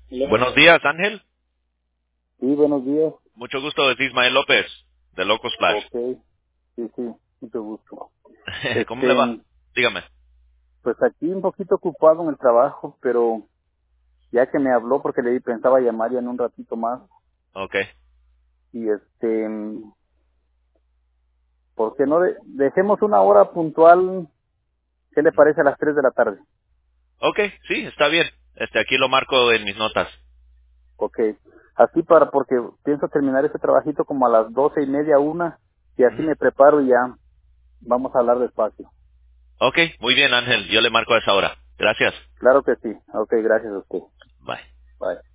Buenos días, Ángel. Sí, buenos días. Mucho gusto, es Ismael López, de Locos Flash. Ok, sí, sí, mucho gusto. ¿Cómo le va? Dígame. Pues aquí un poquito ocupado en el trabajo, pero ya que me habló porque le pensaba llamar ya en un ratito más Ok. y ¿por qué no dejemos una hora puntual? ¿Qué le parece a las 3 de la tarde? Ok, sí, está bien. Aquí lo marco en mis notas. Ok, así porque pienso terminar este trabajito como a las 12:30, 1, y así Ujú. me preparo y ya vamos a hablar despacio. Ok, muy bien, Ángel. Yo le marco a esa hora. Gracias. Claro que sí. Ok, gracias a usted. Bye. Bye.